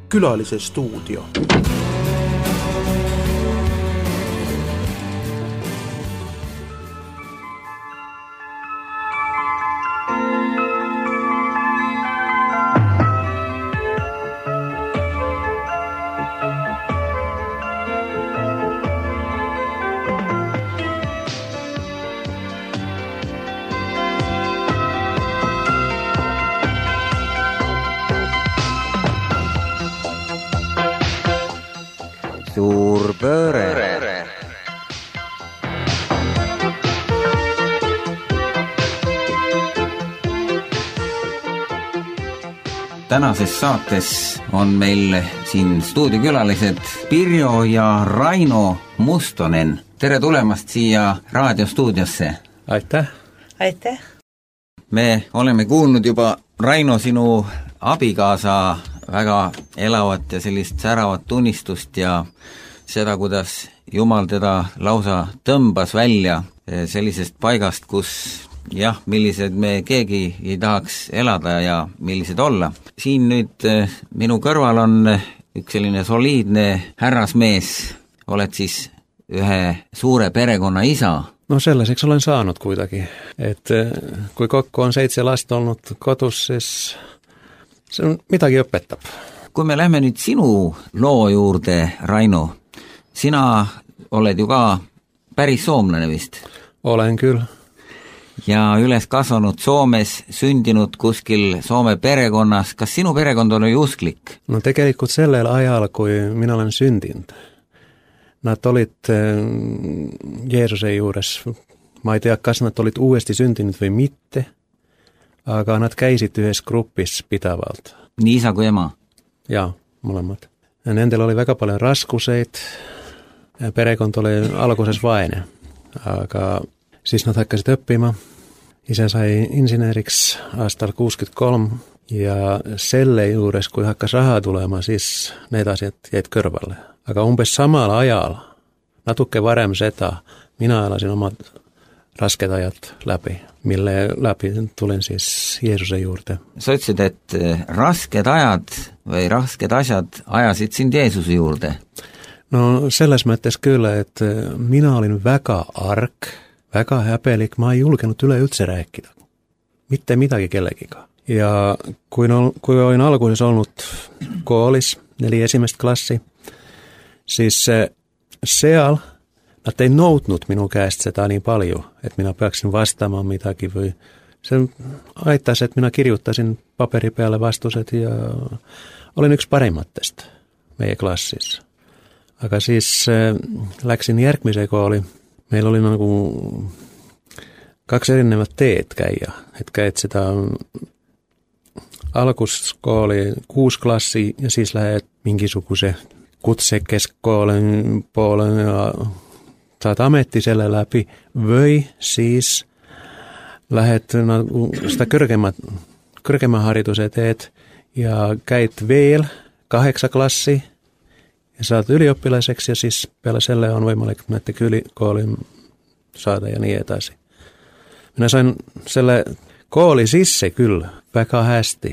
Külalise stuudio. Suur pööre. Tänases saates on meil siin stuudiokülalised Pirjo ja Raino Mustonen. Tere tulemast siia raadiostuudiosse. Aitäh. Aitäh. Me oleme kuulnud juba, Raino, sinu abikaasa väga elavat ja sellist säravat tunnistust ja seda, kuidas Jumal teda lausa tõmbas välja sellisest paigast, kus jah, millised me keegi ei tahaks elada ja millised olla. Siin nüüd minu kõrval on üks selline soliidne härrasmees, oled siis ühe suure perekonna isa. No selliseks olen saanud kuidagi, et kui kokku on 7 last olnud kodus, siis see on midagi õpetab. Kui me lähme nüüd sinu loo juurde, Raino, sina oled ju ka päris soomlane vist? Olen küll. Ja üles kasvanud Soomes, sündinud kuskil Soome perekonnas. Kas sinu perekond oli usklik? No tegelikult sellel ajal, kui mina olen sündinud, nad olid Jeesuse juures. Ma ei tea, kas nad olid uuesti sündinud või mitte, aga nad käisid ühes grupis pidavalt. Nii isa kui ema? Jaa, mõlemad. Nendel oli väga palju raskuseid, perekond oli alguses vaene, aga siis nad hakkasid õppima. Ise sai inseneriks aastal 63 ja selle juures, kui hakkas raha tulema, siis need asjad jäid kõrvale. Aga umbes samal ajal, natuke varem seda, mina elasin omad rasked ajad läbi, mille läbi tulin siis Jeesuse juurde. Sa ütlesid, et rasked ajad või rasked asjad ajasid sind Jeesuse juurde? No selles mõttes küll, et mina olin väga arg, väga häbelik, ma ei julgenud üleüldse rääkida. Mitte midagi kellegiga. Ja kui olin alguses olnud koolis 4 esimest klassi, siis seal nad ei nõudnud minu käest seda nii palju, et mina peaksin vastama midagi või see aitas, et mina kirjutasin paperi peale vastused ja olin üks parimatest meie klassis. Aga siis läksin järgmise kooli. Meil oli nagu 2 erinevat teed käia, et käid seda alguskooli 6 klassi ja siis lähed mingisuguse kutsekeskkooli poole ja saad ameti selle läbi või siis lähed nagu seda kõrgema hariduse teed ja käid veel 8 klassi ja saad üliõpilaseks ja siis peale selle on võimalik näiteks ülikooli saada ja nii edasi. Mina sain selle kooli sisse küll väga hästi.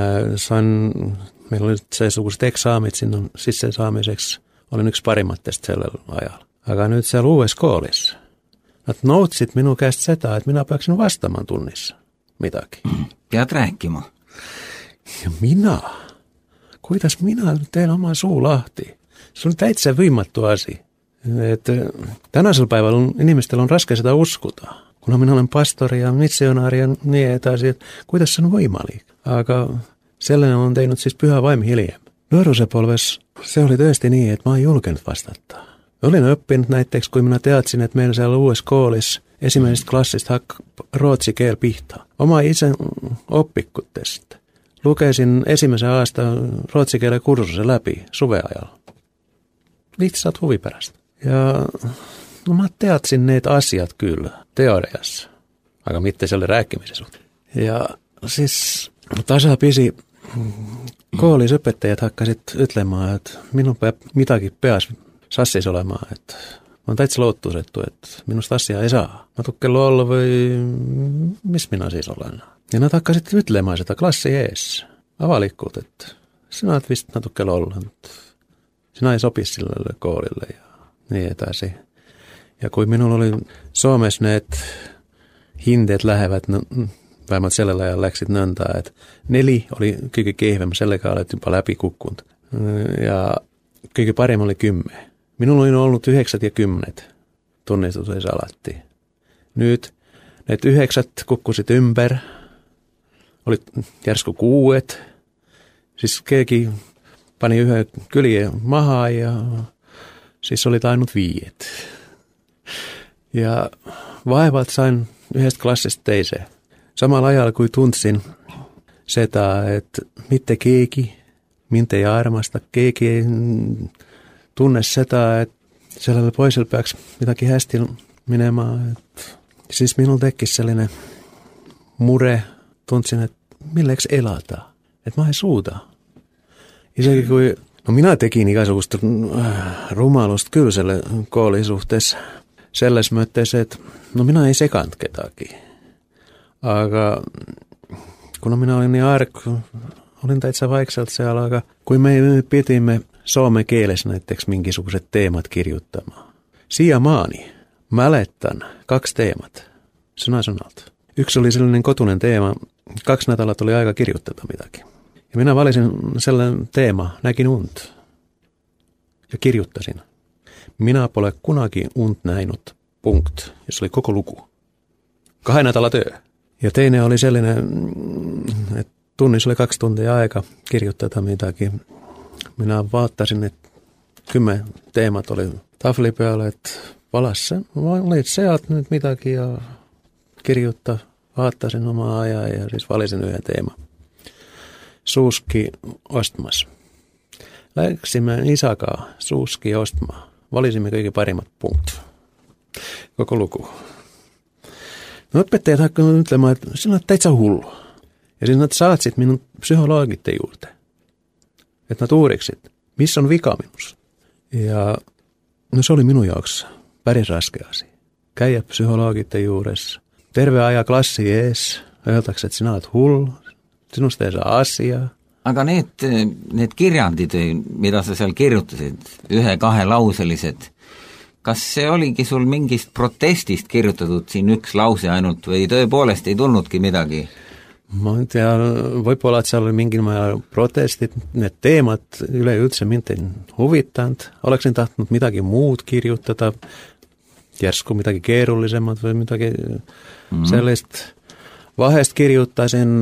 Meil olid seesugused eksaamid sinna sisse saamiseks. Olin üks parimatest sellel ajal. Aga nüüd seal uues koolis. Nad nõudsid minu käest seda, et mina peaksin vastama tunnis midagi. Pead rääkima. Ja mina? Kuidas mina teen oma suu lahti? See on täitsa võimatu asi. Et tänasel päeval inimestel on raske seda uskuda. Kuna mina olen pastori ja missionari ja nii edasi, et kuidas see on võimalik. Aga sellene on teinud siis Püha Vaim hiljem. Noorusepolves see oli tõesti nii, et ma ei julgenud vastata. Olin õppinud näiteks, kui mina teadsin, et meil seal uues koolis esimesest klassist hakkab rootsi keel pihta. Oma ise õpikutest lugesin esimese aasta rootsi keele kursuse läbi suve ajal. Lihtsalt huvi pärast. Ja no ma teadsin need asjad küll teorias, aga mitte selle rääkimise suhtes. Ja siis tasapisi koolis õpetajad hakkasid ütlema, et minul peab midagi peas sassis olema, et ma olen täitsa lootusetu, et minust asja ei saa. Natuke loll või mis mina siis olen. Ja nad hakkasid ütlema seda klassi ees avalikult, et sinä olet vist natuke ollut. Sinä ei sopi sille koolille ja niin etäsi. Ja kun minulla oli Suomessa ne hinteet lähevät, no, vähemmän sellailla ja läksit nöntää, että 4 oli kyllä kehvemmä, selläkään olet jopa läpi kukkunut. Ja kyllä paremmin oli 10. Minulla oli ollut 9 ja 10 tunnistus ei salatti. Nyt ne 9 kukkusit ympär, oli järsku 6. Siis keegi pani yhden kyljen mahaan ja siis oli ainut 5. Ja vaivat sain yhdestä klassista teiseen. Samalla ajalla kuin tunsin sitä, että mitte keegi, minte ei armasta, keegi ei tunne sitä, että sellaisella poisella pääksi mitäkin hästi menemään. Siis minulla teki sellainen mure, tunsin, että milleksi elata, että mä en suuta. Isäkin kuin, no minä tekin ikäisuusta rumalusta kyllä selle koolisuhteessa sellaisessa myötteessä, että no minä ei sekant ketakin. Aga kun minä olin niin olin täitsä vaikselta siellä, aga kun me pitimme suomen kielessä näitteeksi minkisukuiset teemat kirjoittamaan. Siiamaani mälettän 2 teemat sanalta. Yksi oli sellainen kotunen teema, 2 nädalaa tuli aika kirjoittaa mitäkin. Ja minä valitsin sellainen teema, näkin unt. Ja kirjoittasin. Minä pole kunakin unt näinut, punkt. Ja se oli koko luku. 2 nädalaa työ. Ja teine oli sellainen, että tunnissa oli 2 tuntia aika kirjoittaa mitäkin. Minä vaattasin, että 10 teemat oli taflipäällä, että palas se. Olit seat nyt mitäkin ja kirjoittaa. Vaattasin omaa ajaa ja siis valitsin yhden teeman. Suuski ostmas. Läksimme isäkaa suuski ostmaa. Valisimme kaikki parimmat punkt. Koko luku. No opettajat hakkavat ytlemään, että sinä teit sä hullu. Ja sinä saatsit minun psykologitten juurteen. Että mä tuuriksit, missä on vika minussa. Ja no se oli minun jaoksessa. Päris raskea asia. Käydä psykologitten juuressa. Terve aja klassi ees. Ööltäks, että sinä olet hullu. Sinusta ei saa asiaa. Aga need kirjandid, mida sa seal kirjutasid, 1-2 lauselised, kas see oligi sul mingist protestist kirjutatud siin 1 lause ainult või tõepoolest ei tulnudki midagi? Ma ei tea, võib-olla, et seal oli mingil määral protestit, need teemad üleüldse mind ei huvitanud, oleksin tahtnud midagi muud kirjutada, järsku midagi keerulisemad või midagi sellist. Vahest kirjutasin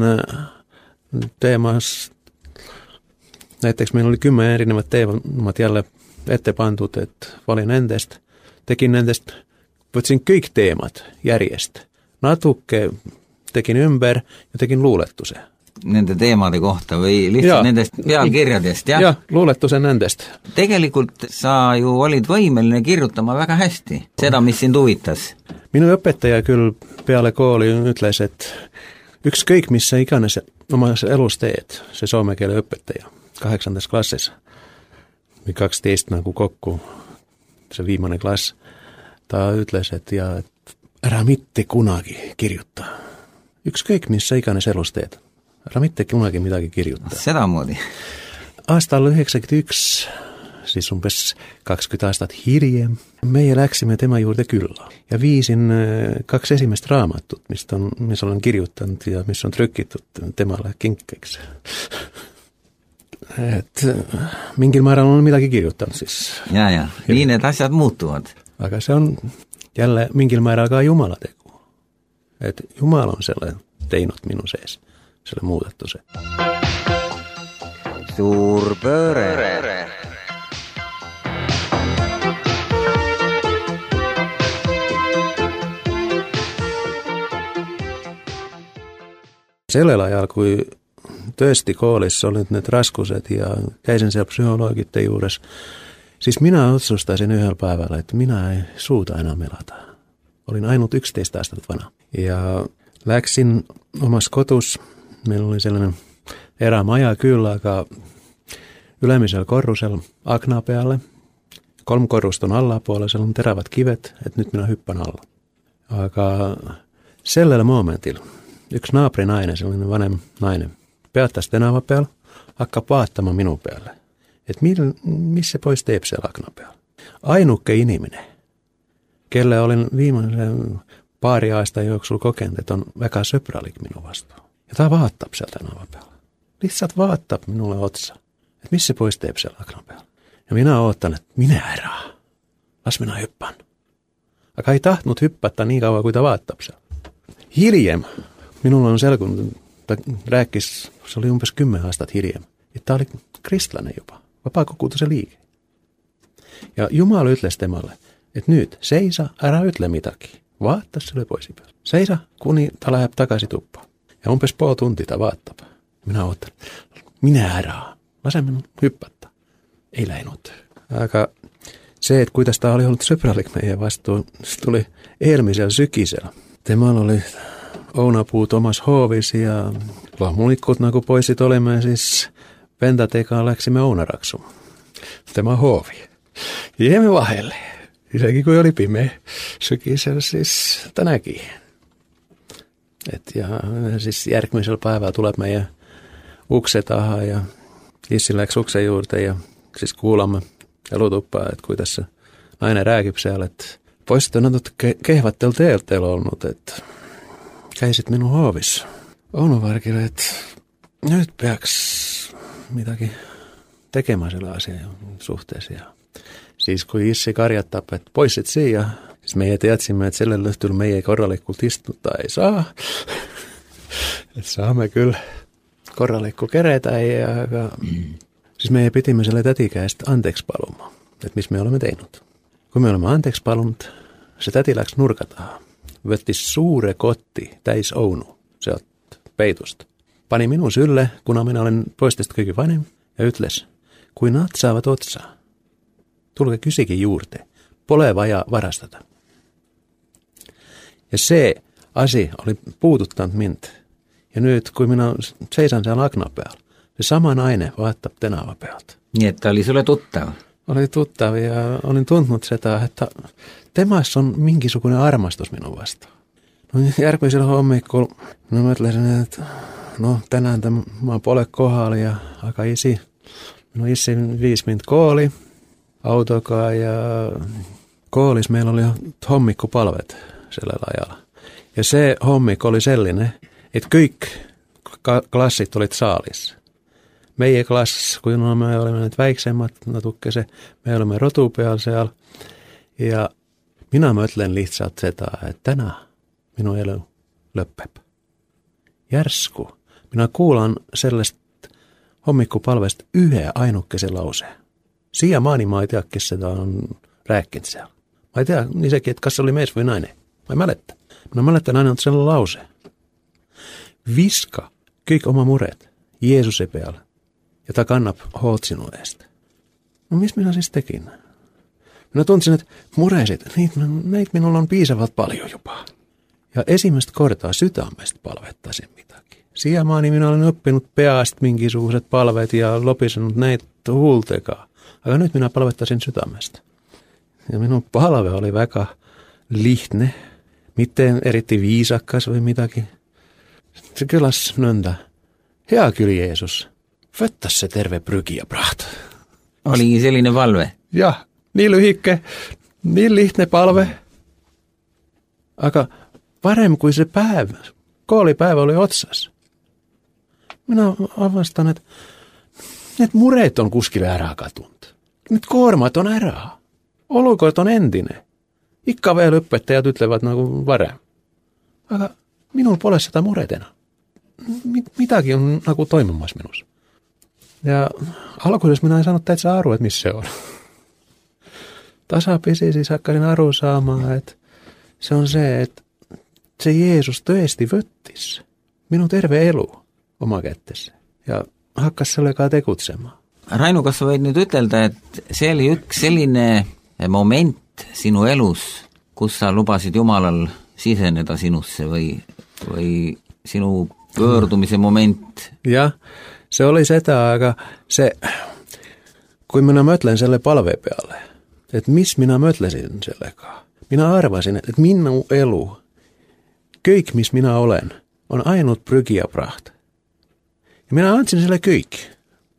teemas, näiteks meil oli 10 erinevat teemat jälle ette pandud, et valin nendest, tegin nendest, võtsin kõik teemad järjest, natuke tegin ümber ja tegin luuletuse. Nende teemade kohta või lihtsalt nendest pealkirjadest, jah? Jah, luuletuse nendest. Tegelikult sa ju olid võimeline kirjutama väga hästi, seda, mis sind huvitas. Minu õpetaja küll peale kooli ütles, et ükskõik, mis sa iganes omas elus teed, see soome keele õpetaja 8. klassis või 12 nagu kokku, see viimane klass, ta ütles, et ära mitte kunagi kirjuta. Ükskõik, mis sa iganes elus teed, ära mitte kunagi midagi kirjuta. Sedamoodi. Aastal 91, siis umbes 20 aastat hiljem, meie läksime tema juurde külla ja viisin 2 esimest raamatut, mis olen kirjutanud ja mis on trükitud temale kinkeks. Et mingil määral on midagi kirjutanud siis. Ja, nii need asjad muutuvad. Aga see on jälle mingil määral ka Jumala tegu. Et Jumal on selle teinud minu sees, selle muudatuse. Suur pööre. Sellel ajal, kui tõesti koolis olid need raskused ja käisin seal psyholoogite juures, siis minä otsustasin yhdellä päivällä, että minä ei suuta enää elada. Olin ainut 11 aastat vana. Ja läksin omassa kotus. Meillä oli sellainen erämaja kyllä, aga ylemisellä korrusella aknaa pealle. 3 korruston allapuolella, siellä on terävät kivet, että nyt minä hyppän alla. Aga sellellä momentilla yksi naapurinainen, sellainen vanem nainen, peattaisi tenava peal, hakka vaattamaan minun päälle. Että missä pois teep siellä akna päällä. Ainukke iniminen, kelle olin viimeisen pari aasta juoksulla kokenut, että on väga söpralik minun vastaan. Ja tämä vaattab sieltä naava päällä. Lihtsalt vaattab minulle otsa, että missä pois teep siellä akna päällä. Ja minä ootan, että minä erää. Las minä hyppään. Aga ei tahtnut hyppätä niin kauan kuin tämä vaattab siellä. Hiljem, minulla on selkunut, rääkis, se oli umpes 10 aastat hiljem. Että tämä oli kristlainen jopa, vapaakokuutusen liike. Ja Jumala ütles temalle, että nyt seisa, älä ytle mitäkin. Vaattaa sille pois päälle. Seisa, kuni ta läheb takaisin tuppaan. Ja umpes puoli tuntia ta vaattab. Minä ootan, minä ärää, lase minun hyppätä. Ei läinud. Aga se, että kuidas ta oli ollut sõbralik meie vastu, se tuli eelmisel sykisel. Temal oli ounapuut omas hoovis ja loomulikult nagu poisid olime, siis vendadega läksime ounaraksu. Tema hoovi. Jäime vahelle. Isegi kui oli pime sykisel, siis ta nägi. Ja siis järgmisel päevällä tuleb meie ukse taha ja issi läks ukse juurde ja siis kuulamme elutuppaa, että kuidas se nainen räägib seal, että poisit on natuke kehvattel teeltel ollut, että käisit minun hoovis Ounuvarkille, että nyt peaks mitäkin tekemään sillä asian suhteessa. Siis kun issi karjattaa, että poisit siihen, siis me tiedätsimme, että sille löytyy meidän korralikult istuttaa ei saa. Että saamme kyllä korralikku kerätä ja siis me pitimme sille tätikäistä anteeksi palumaan, että missä me olemme teinut. Kun me olemme anteeksi palunut, se täti läks nurkatahan. Võtti suure kotti täis Ounu, sieltä peitusta. Pani minun sylle, kuna minä olen poistesta kõige vanem, ja ütles, kui nad saavat otsa, tulge kysikin juurte, pole vaja varastada. Ja se asia oli puuduttanut mind. Ja nyt, kun minä seisan siellä akna peal, se sama nainen vaattab tenava pealt. Nii, että oli sulle tuttav? Oli tuttav ja olin tuntunut sitä, että temas on mingisugune armastus minun vastaan. No järgmisellä hommikulla minä mõtlesin, että no tänään mä pole kohdalla ja aika minun issi viis mind kooli autokaa ja koolis meillä oli hommikupalvet sillä ajalla. Ja se hommikko oli sellainen, että kõik klassit olit saalissa. Meie klass, kun me olemme nyt väiksemmat, natukkese, me olemme rotu peal seal. Ja minä mõtlen lihtsalt seda, että tänään minun elu lõppeb. Järsku. Minä kuulan sellest hommikupalvesta yhden ainukkeisen lauseen. Siiamaani ma ei tea, kes seda on rääkinud seal. Ma ei tea isegi, että kas oli mees või naine. Ma ei mäleta. Minä mäletan ainult selle lause. Viska kõik oma mured Jeesuse peale. Ja ta kannab hoolt sinu eest. No mis minä siis tekin? Minä tundsin, että muresid, neid minulla on piisavalt paljon jopa. Ja esimest kortaa sydämestä palvettasin mitäkin. Siiamaani minä olen oppinut peast minkisuuset palvet ja lopisenut näitä huultekaa. Aga nyt minä palvettasin sydämestä. Ja minun palve oli väga lihtne, miten eritti viisakkas või mitäkin. Se kõlas nõnda. Hea küll, Jeesus. Võttas se terve prügi ja praht. Oligi selline palve? Jah, nii lühike, nii lihtne palve. Aga varem kui se koolipäev oli otsas. Minä avastan, että need mured on kuskile ära kadunud. Need koormat on ära. Olukord on endine. Ikka veel õpetajad ütlevad nagu varem. Aga minul pole seda mured enam. Midagi on nagu toimumas minus. Ja alkuudessa minä en saanut täitsa aru, että missä se on. Tasapisi siis hakkasin aru saamaan, että se on se, että se Jeesus tõesti võttis minun terve elu oma kättesse ja hakkas sellega tegutsemaan. Rainu, kas sa võid nüüd ütelda, et see oli üks selline moment sinu elus, kus sa lubasid Jumalal siseneda sinusse või sinu pöördumise moment? Jah, se oli seda, aga se, kui minä mõtlen selle palve peale, että mis minä mõtlesin sellega. Minä arvasin, että minun elu, kõik mis minä olen, on ainut prügi ja praht. Ja minä andsin sille kõik.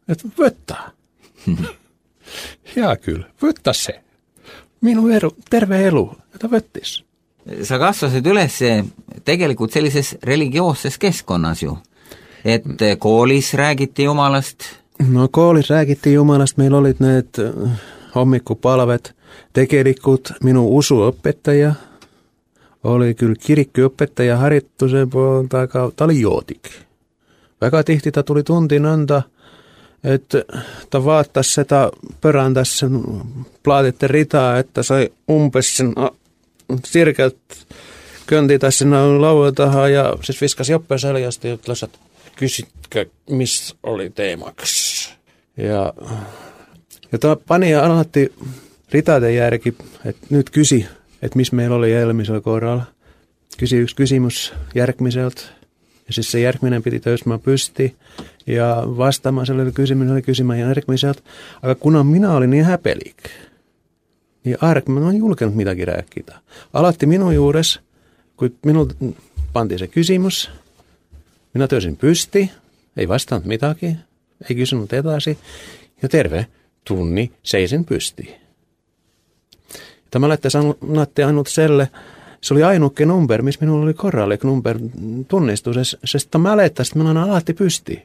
että võtta. Hea kyllä, võtta se. Minu terve elu, ta võttis. Sa kasvasid üles tegelikult sellises religioosses keskkonnas ju, et koolis räägiti Jumalast. No koolis räägiti Jumalast, meil olid need hommikupalved. Tegelikult minu usuõpetaja oli küll kirikuõpetaja harituse poolt, aga ta oli joodik. Väga tihti ta tuli tundi nõnda, et ta vaatas seda põrandas plaadite rida, et ta sai umbes sirgelt kõndida sinna laua taha ja siis viskas joppe seljast ja ütles, et küsitke, mis oli teemaks. Ja ta pani alati ridade järgi, et nüüd küsi, et mis meil oli eelmisel korral. Küsi üks küsimus järgmiselt ja siis see järgmine pidi tõusma püsti ja vastama sellele küsima järgmiselt. Aga kuna mina olin nii häbelik, nii arg, ma ei julgenud midagi rääkida. Alati minu juures, kui minul pandi see küsimus, mina tõusin püsti, ei vastanud midagi, ei küsinud edasi ja terve tunni seisin püsti. Ta mäletas ainult selle, see oli ainuke number, mis minul oli korralik number tunnistuses, sest ta mäletas, et ma olen alati püsti.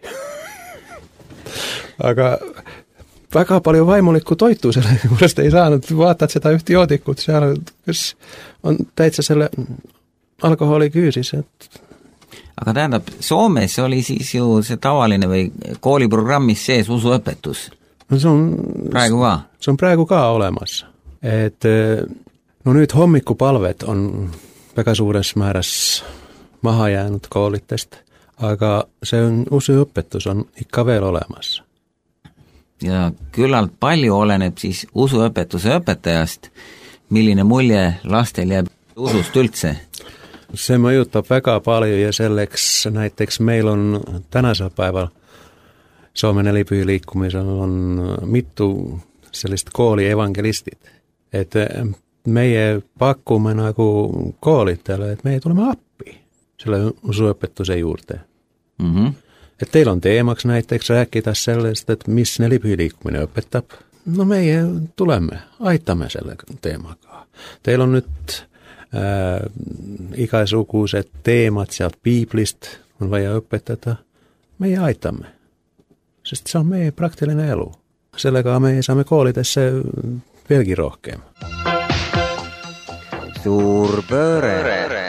Aga väga palju vaimulikku toitu selle juurest ei saanud, vaatad seda ühte joodikut seal, kes on täitsa selle alkoholi küüsis. Aga tähendab, Soomes oli siis ju see tavaline või kooliprogrammis sees usuõpetus? No see on praegu ka? See on praegu ka olemas. Et no nüüd hommikupalved on väga suures määras maha jäänud koolitest, aga see on usuõpetus on ikka veel olemas. Ja küllalt palju oleneb siis usuõpetuse õpetajast, milline mulje lastel jääb usust üldse? See mõjutab väga palju ja selleks näiteks meil on tänasel päeval Soome Nelipühi liikumisel on mitu sellist kooli evangelistid. Et meie pakume nagu koolitele, et meie tuleme appi selle usuõpetuse juurde. Et teil on teemaks näiteks rääkida sellest, et mis Nelipühi liikumine õpetab. No meie tuleme, aitame selle teemaga. Teil on nüüd igasugused teemad sealt piiblist on vaja õpetada. Meie aitame, sest see on meie praktiline elu. Sellega me saame koolidesse veelgi rohkem. Suur pööre.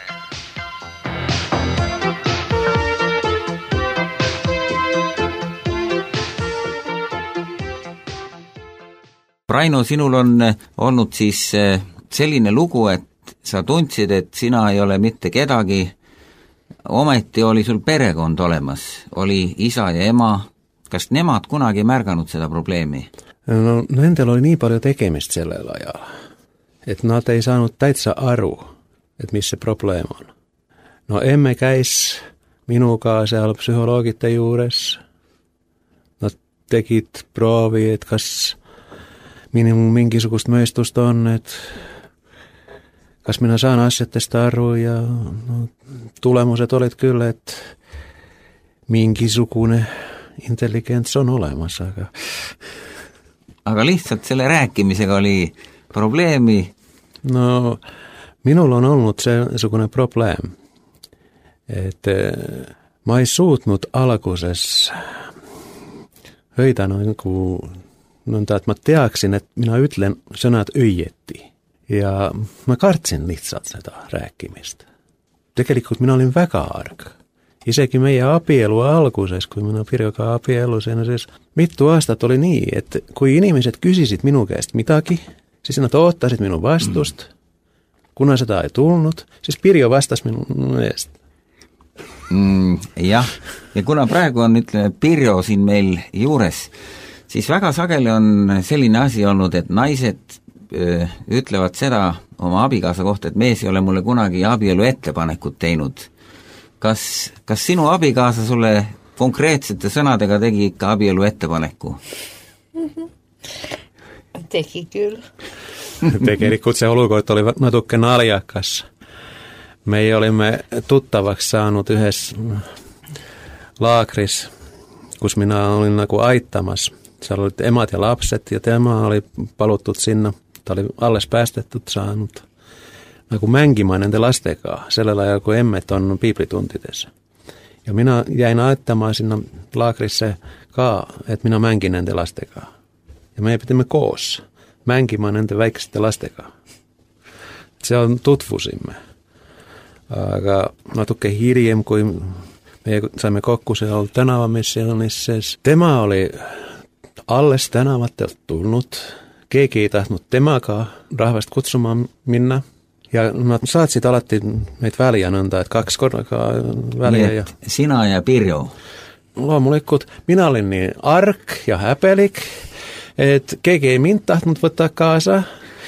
Raino, sinul on olnud siis selline lugu, et sa tundsid, et sina ei ole mitte kedagi, ometi oli sul perekond olemas, oli isa ja ema. Kas nemad kunagi märganud seda probleemi? No nendel oli nii palju tegemist sellel ajal, et nad ei saanud täitsa aru, et mis see probleem on. No emme käis minuga seal psühholoogite juures. Nad tegid proovi, et kas minul mingisugust mõistust on, et kas mina saan asjatest aru ja no, tulemused olid küll, et mingisugune intelligents on olemas, aga lihtsalt selle rääkimisega oli probleemi? No minul on olnud seesugune probleem, et ma ei suutnud alguses hoida nagu nõnda, et ma teaksin, et mina ütlen sõnad õieti ja ma kartsin lihtsalt seda rääkimist. Tegelikult mina olin väga arg. Isegi meie abielu alguses, kui mina Pirjoga abielusin, siis mitu aastat oli nii, et kui inimesed küsisid minu käest midagi, siis nad ootasid minu vastust. Kuna seda ei tulnud, siis Pirjo vastas minu eest. Jah, ja kuna praegu on Pirjo siin meil juures, siis väga sageli on selline asi olnud, et naised ütlevad seda oma abikaasa kohta, et mees ei ole mulle kunagi abielu ettepanekut teinud. Kas sinu abikaasa sulle konkreetsete sõnadega tegi ikka abielu ettepaneku? Tegi küll. Tegelikult see olukord oli natuke naljakas. Meie olime tuttavaks saanud ühes laagris kus minä olin nagu aittamassa. Siellä oli emät ja lapset ja tema oli paluttu sinne. Tämä oli alles päästetty saanut nagu mängimään nende lastekaa. Sillä lailla, kun emmet on piiplituntidessa. Ja minä jäin aittamaan sinne laakrissa että minä mängin nende lastekaa. Ja me pitimme koossa mängimään nende väikeste lastekaa. Se on tutvusimme. Aga natuke hiljem, kun me saimme kokkusen olla tänavamissionissa. Tema oli alles tänavatte tullut. Keegi ei tahtnut temakaan rahvast kutsumaan minna. Ja nad saatsid alati meid väliä nõnda, että 2 korraga väliä. Ja sinä ja Pirjo? Loomulikult. Minä olin niin ark ja häpelik, että keegi ei mind tahtnut võtta kaasa.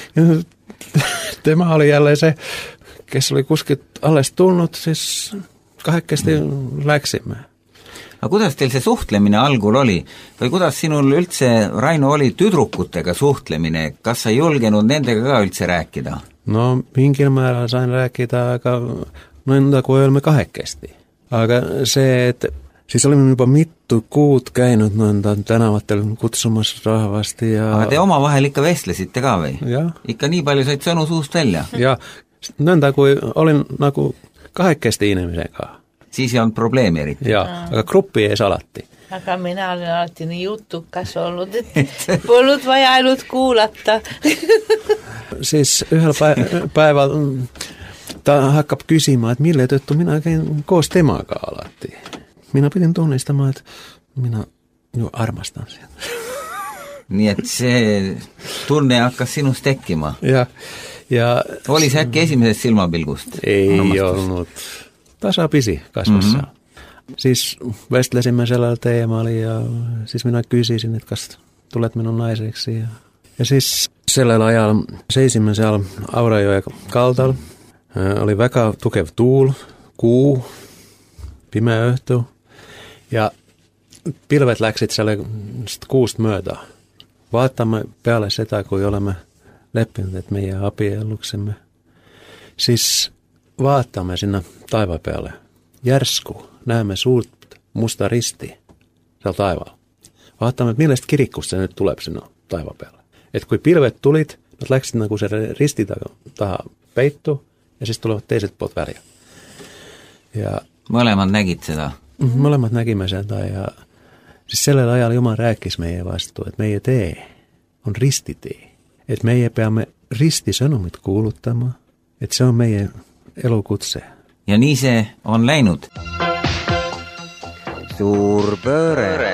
Tema oli jälleen se, kes oli kuskilt alles tulnud, siis 2 läksimme. Aga kuidas teil see suhtlemine algul oli? Või kuidas sinul üldse, Raino, oli tüdrukutega suhtlemine? Kas sa julgenud nendega ka üldse rääkida? No, mingil määral sain rääkida, aga nõnda kui oleme 2. Aga see, et siis olime juba mitu kuud käinud nõnda tänavatel kutsumas rahvasti ja... Aga te omavahel ikka vestlesite ka või? Ja. Ikka nii palju said sõnu suust välja? Ja, nõnda kui olin nagu 2 inimesega. Siis ei olnud probleemi eriti? Ja, aga gruppi ees alati. Aga mina olen alati nii jutukas olnud, et polnud vaja ainult kuulata. Siis ühel päeval ta hakkab küsima, et mille tõttu mina käin koos temaga alati. Mina pidin tunnistama, et mina ju armastan seda. Nii et see tunne hakkas sinust tekkima? Ja oli see äkki esimesest silmapilgust? Ei olnud. Tasapisi kasvas. Siis vestlesimme sellel teemal ja siis minä küsisin, että kas tulet minun naiseksi. Ja siis sellel ajal seisimme seal Aurajoe kaldal. Oli väga tukev tuul, kuu, pimeä õhtu ja pilvet läksid selle kuust mööda. Vaatamme peale seda, kui oleme leppinud, et meie abielluksemme. Siis vaatamme sinna taiva peale. Järsku näemme suurt musta risti seal taivaalla. Vaatamme, et millest kirikust se nyt tuleb sinna taiva peale. Et kui pilvet tulid, nad läksid nagu se risti taha peittu ja siis tulevad teiset poolt väliä. Ja mõlemad nägid seda? Mõlemad nägime seda ja siis sellel ajal Jumal rääkis meie vastu, et meie tee on ristitee. Et meie peame ristisõnumit kuulutama, et see on meie elukutse. Ja nii see on läinud. Suur pööre.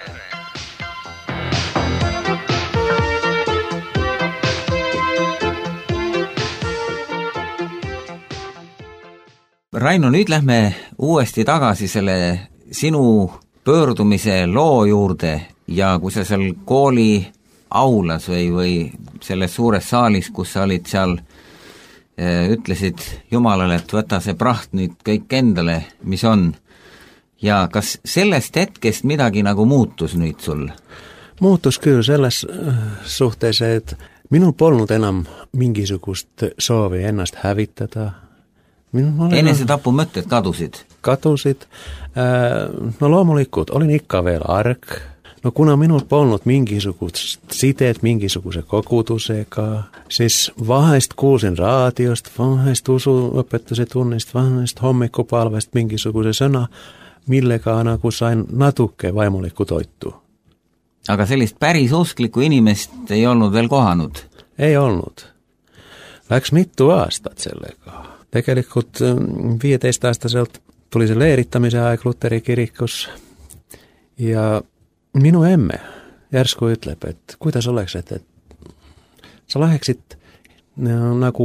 Raino, nüüd lähme uuesti tagasi selle sinu pöördumise loo juurde ja kui sa seal kooli aulas või selles suures saalis, kus sa olid seal, ütlesid Jumalale, et võta see praht nüüd kõik endale, mis on. Ja kas sellest hetkest midagi nagu muutus nüüd sul? Muutus küll selles suhteessa, et minul polnud enam mingisugust soovi ennast hävitada. Enesetapu mõtted kadusid? Kadusid. No loomulikult, olin ikka veel arg. No kuna minul polnud mingisugust sidet mingisuguse kogudusega, siis vahest kuulsin raadiost, vahest usuõpetuse tunnist, vahest hommikupalvest mingisuguse sõna, millega nagu sain natuke vaimulikku toitu. Aga sellist päris usklikku inimest ei olnud veel kohanud? Ei olnud. Läks mitu aastat sellega. Tegelikult 15-aastaselt tuli se leerittämisen aeg Luteri kirikus ja minu emme järsku ütleb, et kuidas oleks, et sa läheksid nagu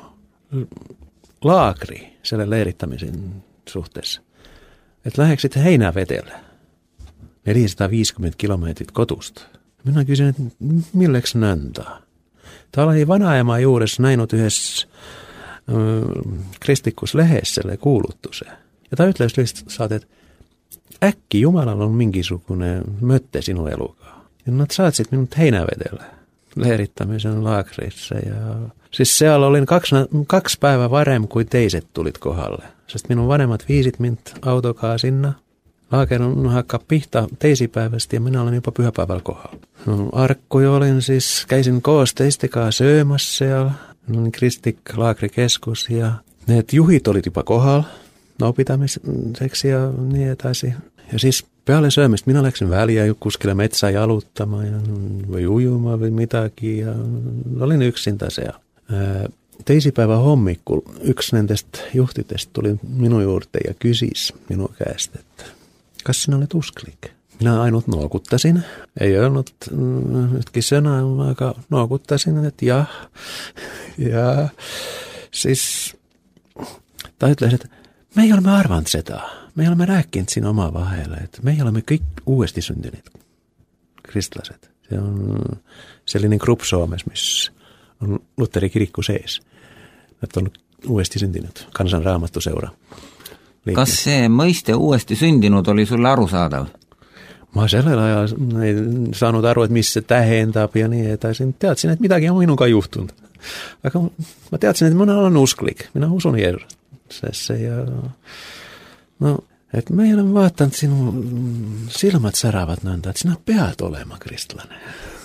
laagri selle leerittämisen suhteessa. Et läheksid heinävedelle 450 kilometrit kodust. Minä kysyin, että milleks nõnda? Ta oli vanaema juures näinud ühes kristlikus lehes selle kuulutuse. Ja ta ütles lihtsalt, et äkki Jumalal on mingisugune mõtte sinu eluga. Ja nad saatsid minut heinävedele leerittämisen laagrisse. Ja siis seal olin 2 päivä varem, kui teised tulid kohalle. Sest minun vanemad viisid mind autokaa sinna. Laaker hakkab pihta teisipäivästä ja minä olen jopa pyhäpäivällä kohdalla. No, arkkuja olin siis, käisin koos teistikaa syömässä ja Kristik Laakrikeskus ja need juhid olid jopa kohdalla nõupidamiseksi ja nii edasi. Ja siis peale söömist minä läksin väliä kuskile metsään jaluttamaan või ujumaan või midagi ja olin yksintä siellä. Teisipäivä hommikul yksi nendest juhtidest tuli minun juurteen ja kysis minun käest, että kas sinä olet usklik? Minä ainut nookuttasin. Ei ollut nytkin sanaa, vaan nookuttasin, että jah. Ja siis tai ütles, että me ei olemme arvannut sitä. Me olemme rääkkinyt siinä omaa vahelle, että me olemme kõik uudesti syntyneet kristilaiset. Se on sellainen grupp Suomessa, missä on Lutherin kirkko sees. Että on uuesti syntynyt kansanraamattuseura. Kas see mõiste uuesti sündinud oli sulle arusaadav? Ma sellel ajal ei saanut aru, että missä se tähendab ja niin edasi. Teadsin, että mitäkin on minunkaan juhtunut. Aga ma teadsin, että minä olen usklik. Minä usun Jeesusesse ja no, että me ei ole vaattanut sinun silmät särävät nõnda, että sinä pead olema kristlainen.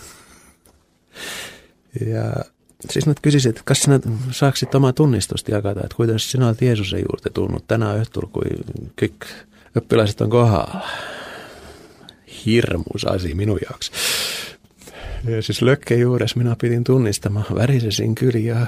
Ja siis nad kysysid, että kas sinä saaksid oma tunnistusta jagada, että kuidas sinä olet Jeesuse juurde tulnud täna õhtul, kui kõik õpilased on kohdal. Hirmus asi minu jaoks. Ja siis lökke juures minä pidin tunnistamaan, värisesin kyllä ja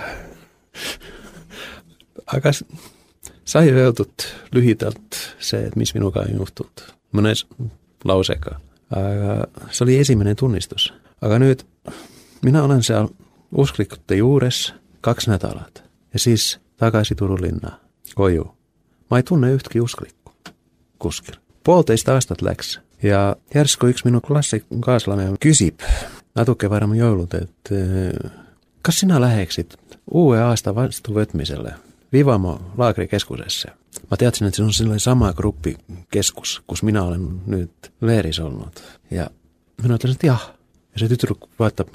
aga sai öeldud lühidalt see, et mis minuga on juhtunud mõnes lausega. Aga see oli esimene tunnistus. Aga nüüd mina olen seal usklikute juures 2 nädalat ja siis tagasi Turun linna, koju. Ma ei tunne ühtki usklikku kuskil. 1,5 aastat läks ja järsku üks minu klassikaaslane küsib natuke varem joulud, et kas sina läheksid uue aasta vastuvõtmiselle Vivamaa laagrikeskusesse. Ma teadsin, että se on sellainen sama gruppi keskus, kus minä olen nyt leeris ollut. Ja minä ütlesin, että jah. Ja se tytär vaatab,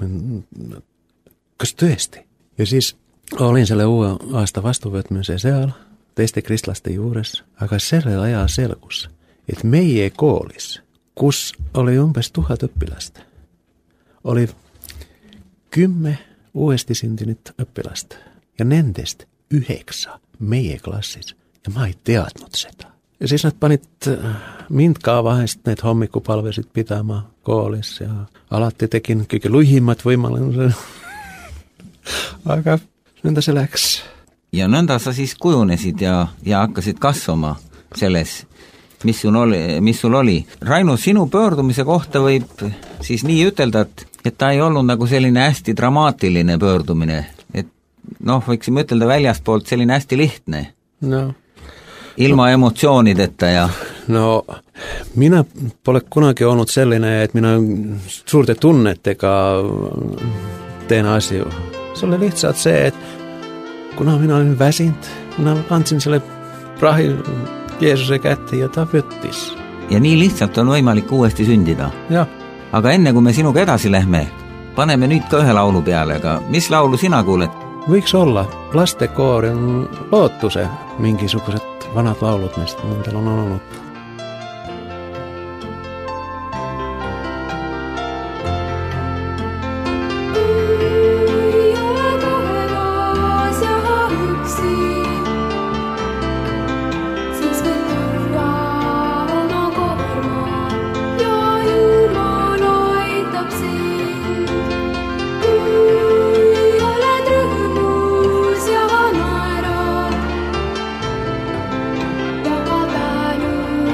kas tõesti? Ja siis olin selle uue aasta vastuvõtmise seal, teiste kristlaste juures, aga sellel ajal selgus, et meie koolis, kus oli umbes 1000 õpilast, oli 10 uuesti syntynyt õpilast ja nendest 9 meie klassis. Ja ma ei teadnud seda. Ja siis nad panid mind ka vahest need hommikupalvesid pidama koolis ja alati tegin kõige luhimad võimalused. Aga nõnda see läks. Ja nõnda sa siis kujunesid ja hakkasid kasvama selles, mis sul oli. Raino, sinu pöördumise kohta võib siis nii ütelda, et ta ei olnud nagu selline hästi dramaatiline pöördumine. Et noh, võiksime ütelda väljastpoolt selline hästi lihtne. No. Ilma emotsioonideta ja... No, minä pole kunagi olnud selline, että minä suurte tunnetega teen asju. Se oli lihtsalt se, että kun minä olin väsint, minä andsin selle prahi Jeesuse kätte ja ta võttis. Ja nii lihtsalt on võimalik uuesti sündida. Ja. Aga enne kui me sinuga edasi lähme, paneme nüüd ka ühe laulu peale, aga mis laulu sina kuuled? Võiks olla lastekoori lootuse mingisugused vanad laulud, mis nendel on olnud. Jaga tänu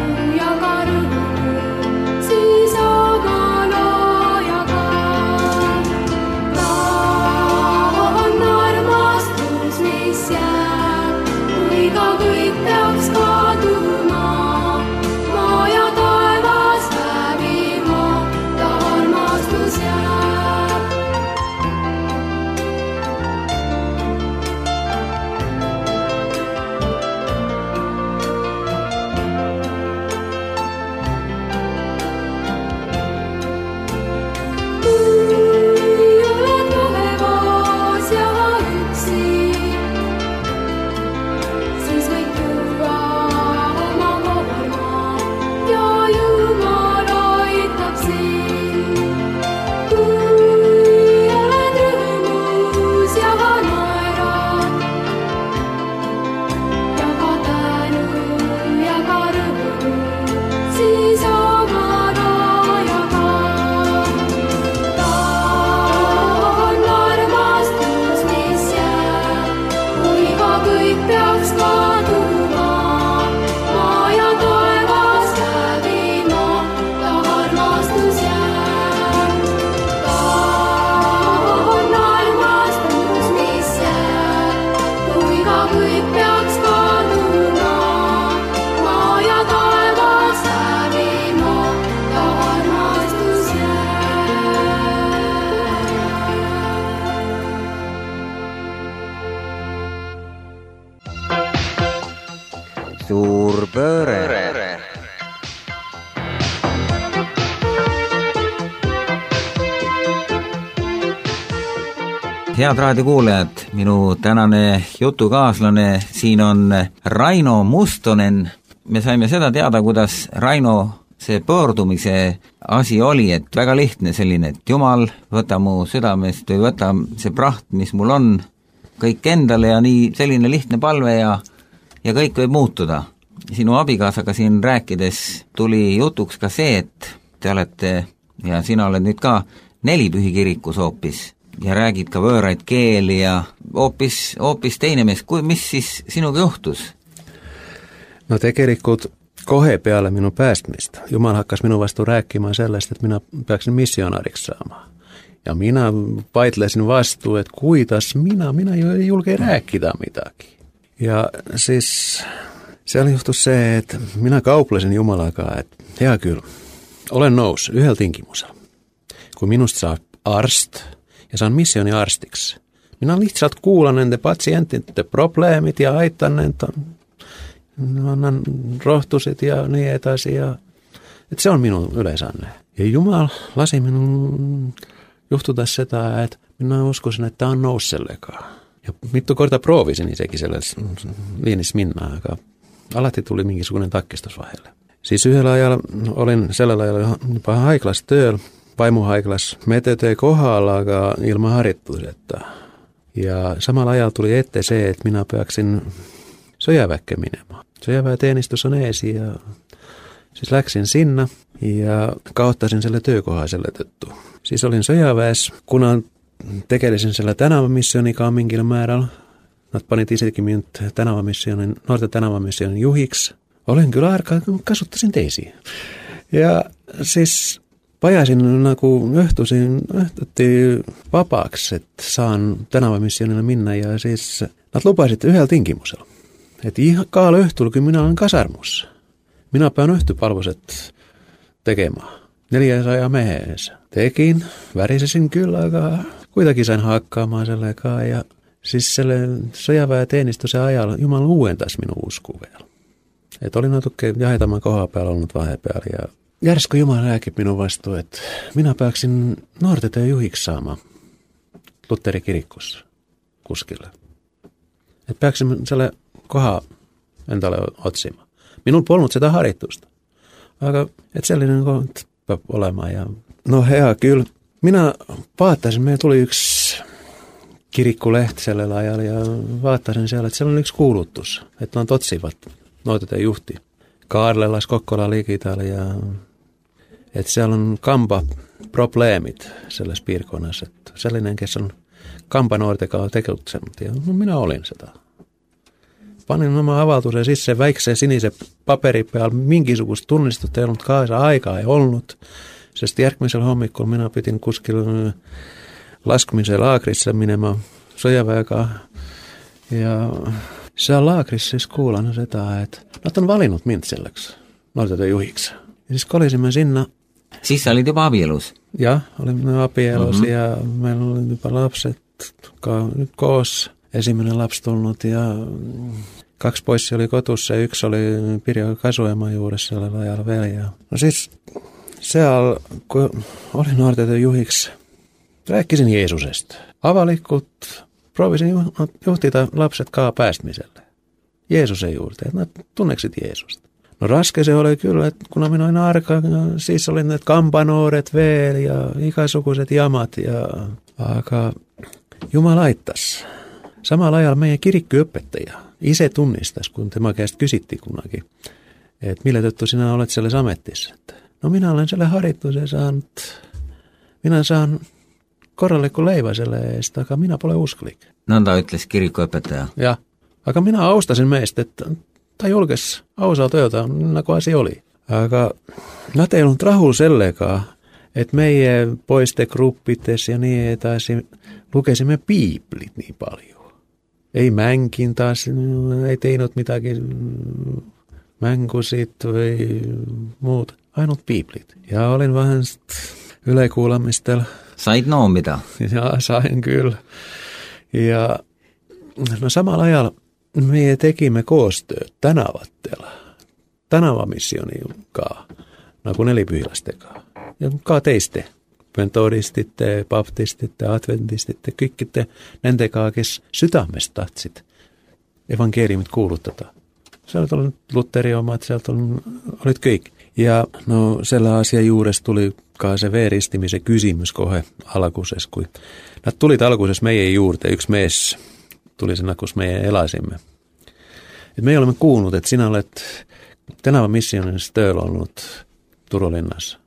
Head raadiokuulajad, minu tänane jutukaaslane siin on Raino Mustonen. Me saime seda teada, kuidas Raino see pöördumise asi oli, et väga lihtne selline, et Jumal, võta mu südamest või võta see praht, mis mul on, kõik endale ja nii selline lihtne palve ja kõik võib muutuda. Sinu abikaasaga siin rääkides tuli jutuks ka see, et te olete ja sina oled nüüd ka Nelipühi kirikus hoopis ja räägid ka võõraid keeli ja hoopis teine mees. Mis siis sinuga juhtus? No tegelikult kohe peale minu päästmist Jumal hakkas minu vastu rääkima sellest, et mina peaksin missionariks saama. Ja mina vaidlesin vastu, et kuidas mina ei julge rääkida midagi. Ja siis seal juhtus see, et mina kauplesin Jumalaga, et hea küll, olen nõus ühel tingimusel. Kui minust saab arst ja saan missioniarstiks, mina lihtsalt kuulan nende patsientide probleemid ja aitan nende, annan rohtusid ja nii edasi. Ja, et see on minu ülesanne. Ja Jumal lasi minul juhtuda seda, et mina uskusin, et ta on nõus sellega. Ja mitu korda proovisin isegi selles liinis minna, aga alati tuli mingisugune takistus vahele. Siis sellel ajal juba haiglas tööl, vaimuhaiglas metetöö kohal, aga ilma harituseta. Ja samal ajal tuli ette see, et mina peaksin sõjaväkke minema. Sõjaväeteenistus on ees ja siis läksin sinna ja kaotasin selle töökoha selle tõttu. Siis olin sõjaväes, kuna tegelesin selle tänavamissiooniga mingil määral. Nad panid isegi mind noorte tänavamissionin juhiks. Olen küll aega, kasutasin teisi. Ja siis vajasin nagu õhtuti vabaks, et saan tänavamissionile minna ja siis nad lubasid ühel tingimusel. Et igal õhtul, kui mina olen kasarmus, mina pean õhtupalvused tegema 400 mehe ees. Tegin, värisesin küll, aga kuidagi sain hakkama sellega ja siis selle sõjaväeteenistuse ajal Jumal uuendas minu usku veel. Et oli natuke jahedama koha peal olnud vahepeal ja järsku Jumal räägib minu vastu, et mina peaksin noortetöö juhiks saama Luteri kirikus kuskile. Et peaksime selle koha endale otsima. Minul polnud seda haritust, aga et selline koht peab olema ja no hea küll. Mina vaatasin, meil tuli üks kirikuleht sellel ajal ja vaatasin seal, et seal on üks kuulutus, et nad otsivad noortetöö juhti. Kaarlelas Kokkola ligidal ja et seal on kamba probleemid selles piirkonnas, et selline, kes on kambanoortega tegutsenud ja no mina olin seda. Panin oma avalduse sisse väikse sinise paperi peal, mingisugust tunnistust ei olnud kaasa, aega ei olnud, sest järgmisel hommikul mina pidin kuskil laskmise laagrisse minema sõjaväega ja seal laagris siis kuulan seda, et nad on valinud mind selleks noortetöö juhiks. Ja siis kolisime sinna. Siis sa olid juba abielus? Jah, olime abielus ja meil olid juba lapsed ka nüüd koos. Esimene laps tulnud ja 2 poissi oli kodus ja 1 oli Pirjo kasuema juures sellel ajal veel. Ja no siis seal, kui olin noortetöö juhiks, rääkisin Jeesusest. Avalikult proovisin juhtida lapsed ka päästmiselle. Jeesuse juurde, et nad tunneksid Jeesust. No raske see oli küll, et kuna mina olin arga, siis olid need kambanoored veel ja igasugused jamad aga Jumal aitas. Samal ajal meie kirikuõpetaja ise tunnistas, kun tema käest küsiti kunagi, et mille tõttu sina oled selles ametis. No mina olen selle harituse saanud, mina saan korraliku leiva selle eest, aga mina pole usklik. Nõnda ütles kirikuõpetaja? Jah, aga mina austasin meest, et ta julges ausalt öelda, nagu asi oli. Aga nad ei olnud rahul sellega, et meie poiste gruppides ja nii edasi lugesime piiblit nii palju. Ei mängin taas, ei teinud midagi mängusid või muud, ainult piiblit. Ja olin vahest ülekuulamistel. Said noomida? Ja, sain küll. Ja no samal ajal meie tegime koostööd tänavatel, tänavamissioniga, nagu nelipühilastega ja ka teiste metodistit, baptistit, adventistit, kaikki te nendekaa, kes sydämestä tahtsit evankeliumit kuuluttaa. Sieltä oli Lutheri-omat, sieltä olit kaikki. Ja no sellä asia juures tuli se veeristimisen kysymys kohe alkuisessa, kun tuli alkuisessa meidän juurte, yksi mies tuli sen, kun meidän eläisimme. Et me olemme kuullut, että sinä olet Tenavan missionissa tööllä ollut Turun-linnassa.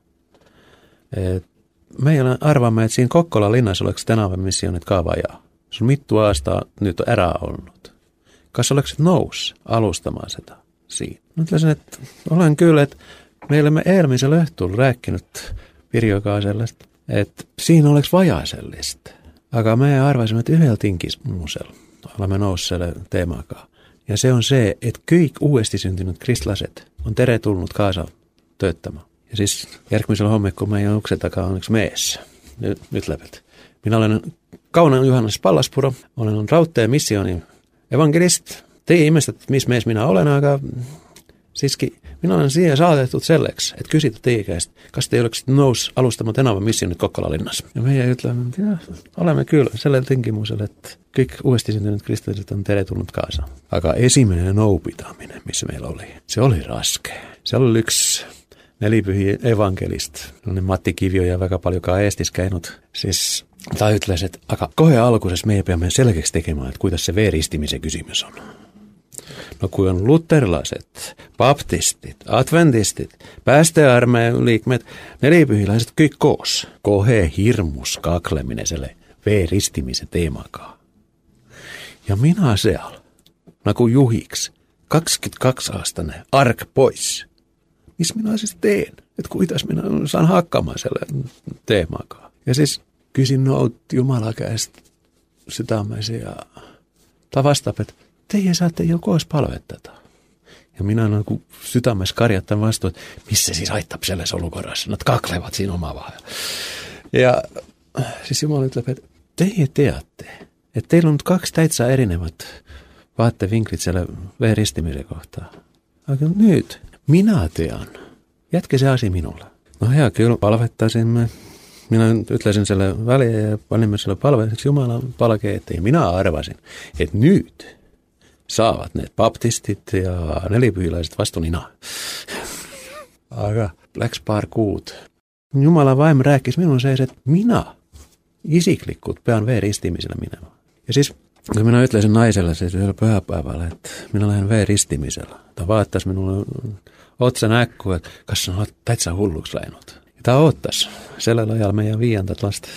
Me arvaamme, että siinä Kokkolan linnassa oleks Tenavan missionit kaavajaa. Se on mittu aastaa nyt on erää ollut. Kas oleks nous alustamaan sitä siinä? Mä tällaisen, että olen kyllä, että meillä me Eelmisen lehtuun rääkkinyt Pirjokaaselle, että siinä oleks vajaisellista. Aga me arvaisimme, että yhdellä tinkismuusella olemme nousseelle teemakaan. Ja se on se, että kõik uudesti syntynyt kristlaset on tervetullut kaasa tööttämään. Ja siis järkmisellä homme, kun meidän uksen takaa on yksi meessä. Nyt läpet. Minä olen Kaunan Johannes Pallaspuro, olen Rautteen missionin evankelist. Te ihmestä, että missä meessä minä olen, aika siiski minä olen siihen saatettu selleksi, että kysytä teikäistä, kas te oleks nous alustamaan Tenavan missionit Kokkola-linnassa. Ja meidän ytläämme, että olemme kyllä sellainen tinkimuiselle, että kaikki uudesti syntyneet kristilliset on tervetullut kaasaan. Aika esimmäinen noupitaminen, missä meillä oli, se oli raskea. Se oli yksi nelipyhi evankelista. Matti Kivio ja väga paljonkaan eestis käynyt. Siis tai ytläisi, että aika kohe alkuisessa meidän peämme selkeäksi tekemään, että kuinka se veeristimisen kysymys on. No kun on luterilaiset, baptistit, adventistit, päästearmeen liikmeet, nelipyhiläiset kaikki koos. Kohe hirmus kakleminen selle veeristimisen teemakaan. Ja minä siellä, kun juhiksi, 22-aastane, ark pois. Missä minä siis teen? Että kuitas minä saan hakkaamaan selle teemakaan. Ja siis kysin Jumalakäistä sydämesi ja tavastap, että teidän saatte jo koos palvettaa. Ja minä olen sydämessä karjattan vastuun, että missä siis haittaa sellaisessa olukorassa. Nad kaklevat siinä omaa vahvaa. Ja siis Jumala ytlää, että teidän teatte, että teillä on nyt 2 täitsää erinevät vaattevinklit siellä veeristimisen kohtaa. Aika nyt, minä tean. Jätkä se asia minulle. No hea, kyllä palvettaisimme. Minä ytläisin siellä väliä ja panimme siellä palveeksi Jumalan palkeet. Ja minä arvasin, että nyt saavat ne baptistit ja nelipyhiläiset vastunina. Aga läks paar kuut. Jumalan vaimo rääkis minun se, että minä isiklikkut pean veeristimisellä minä. Ja siis kun minä ytläisin naiselle se pyhäpäivällä, että minä lähden veeristimisellä. Tämä vaattais minulle otsa näkku, että kas sinä olet täitsä hulluksi läinut. Ja tämä ottas. Sellailla ajalla meidän viiantat lasta.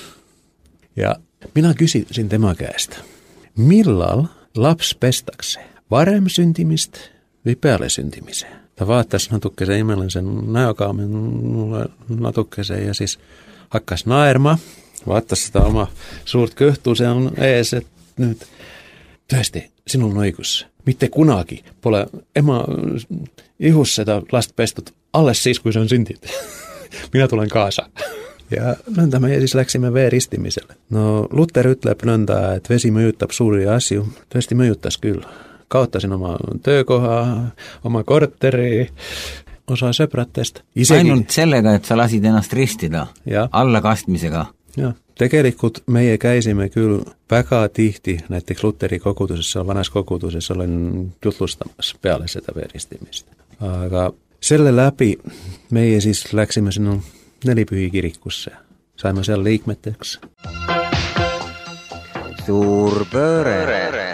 Ja minä kysysin temäkäistä. Millal laps pestakseen? Varem syntimistä vai päälle syntimiseen? Tämä vaattais natukkeseen imellen sen näökaamen mulle natukkeseen ja siis hakkas naerma. Vaattais sitä oma suurt köhtuu, se on ees, että nyt työsti sinun on oikeus. Mitte kunagi pole ema ihus sitä lasta pestut alle siis, kun se on syntit. Minä tulen kaasa. Ja nöntä me siis läksimme veeristimiselle. No Luther ytlää nöntää, että vesi möjyttää suuria asioita. Työsti möjyttäisi kyllä. Kauttaisin oma töökohaa, oma kortteri, osaa söprätteistä. Ainult sellega, että sä lasid ennast ristida alla kastmisega. Ja tegelikult meie käisimme kyllä väga tihti, näiteks Lutheri koguduksessa, vanas koguduksessa olen jutlustamassa peale sitä veristimistä. Aga selle läpi meie siis läksimme sinun nelipühikirikusse. Saimme siellä liikmetteeksi. Suur pööre.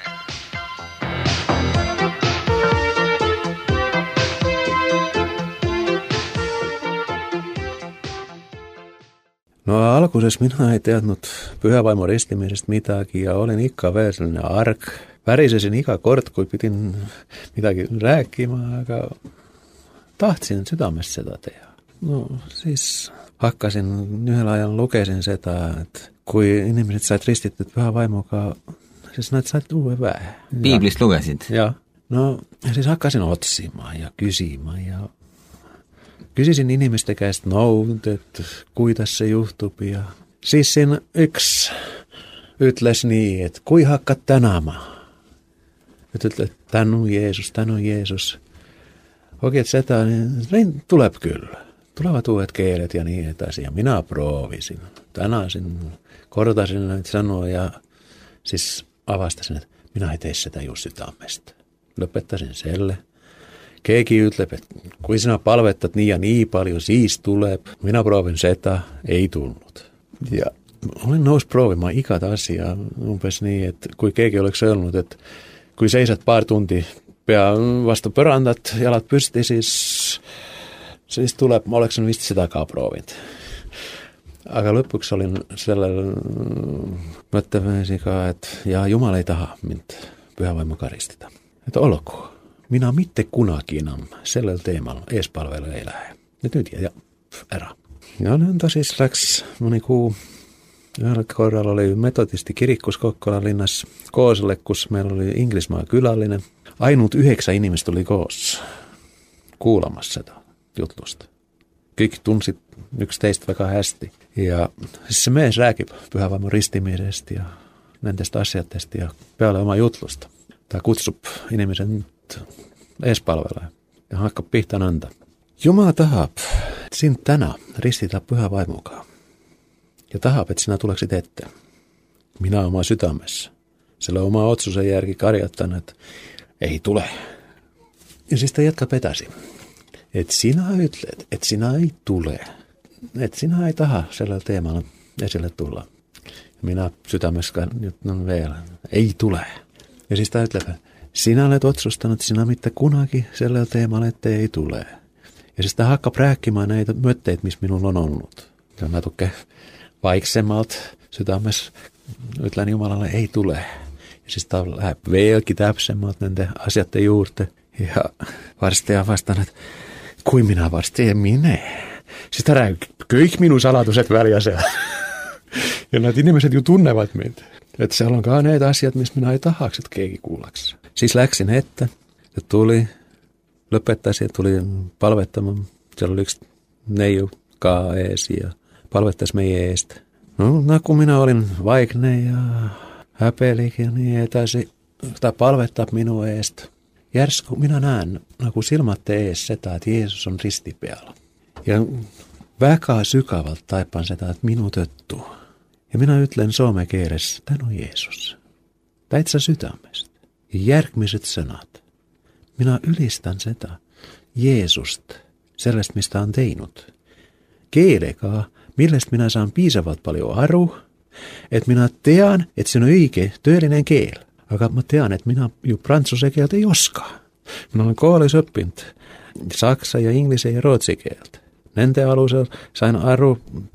No alkuisessa minä ei teadnud pyhävaimo ristimisestä mitäkin ja olin ikka veel sellainen ark. Värisesin iga kord, kui pidin midagi rääkima, aga tahtsin sydämessä sitä tehdä. No siis hakkasin yhdellä ajan lukesin sitä, että kui inimeset sait ristitud pyhävaimoga, siis nad sait uue väe. Piiblist lugesid? Jah. No siis hakkasin otsimaan ja küsimään ja kysysin inimeste käest nõud, että kuidas se juhtub ja siis siinä yksi ütles nii, että kui hakkad tänama. Ütled, et tänu Jeesus. Okei, että seda, niin tuleb küll. tulevat uudet keelet ja niin etäisiä. Ja minä proovisin. Tänäsin, kortasin näitä sanoa ja siis avastasin, että minä ei tee sitä just sydämestä. Lopettasin selle. Keegi ütleb, että kui sinä palvetat niin ja niin paljon, siis tuleb. Minä proovin seda, ei tullut. Ja olen nõus proovimaan igat asiaa umbes nii, että kui keegi oleks öelnud, että kui seisad paar tundi pea vastu põrandat, jalad püsti, siis tuleb, ma oleksin vist seda ka proovinud. Aga lõpuks olin sellel mõtteväisiga, et ja Jumal ei taha mind pühavaimu karistada. Et olgu, minä mitte kunagi enam sellel teemal eespalvele ei lähe. Nyt ja ära. Ja nõnda siis läks mõni kuu. Yhdellä korralla oli metodisti kirikus Kokkolan linnas kooselle, kus meillä oli Inglismaa kylallinen. Ainut 9 inimistä oli koos kuulamassa sitä jutlusta. Kaikki tunsit yksi väga hästi. Ja siis se mees räägib pühavaimon ristimisestä ja nendest asjadest ja peale oma jutlusta. Ta kutsub inimesed eespalvele ja hakkab pihta nõnda. Jumal tahab sind täna ristida pühavaimuga. Ja tahab, että sinä tuleksid ette. Minä oma sydämessä. Selle oma otsuse järgi karjattan, että ei tule. Ja siis ta jatkab edasi. Että sinä ütlet, että sinä ei tule. Että sinä ei taha sellel teemalla esille tulla. Ja minä sydämessä nyt vielä. Ei tule. Ja siis ta ütleb, sinä olet otsustanut, että sinä mitte kunagi sellel teemalla, että ei tule. Ja siis ta hakkab rääkimään näitä mötteitä, missä minulla on ollut. Ja natuke vaiksemalt sydämessä ütlen Jumalalle ei tule. Ja siis ta läheb veelgi täpsemalt nende asjade juurde. Ja varsti avastan, että kui minä varsti en mine. Siis ta räägib kõik minu saladused välja seal. Ja need inimesed ju tunnevad mind. Että seal on ka need asjad, mis minä ei tahaks, että keegi kuulaks. Siis läksin ette ja tuli, lõpetasin ja tuli palvettamaan. Siellä oli yksi neiu ka ees ja palvettas meie eest. No, nagu minä olin vaikne ja häpelik ja niin edasi. Ta palvettab minu eest. Järsku minä näen nagu silmatte ees seda, että Jeesus on risti peal. Ja väga sügavalt taipaan seda, että minu tõttu. Ja minä ütlen soome keeles, tänu Jeesus. Täitsa sydämestä. Ja järgmiset sõnad. Minä ylistän seda Jeesust, sellest, mistä on teinut. Keelega, millest minä saan piisavalt paljon aru, että minä tean, että se on õige tõeline keel. Aga ma tean, että minä ju prantsuse keelt ei oska. Minä olen koolis õppinud saksa ja inglise ja rootsi keelt. Nende alusel sain aru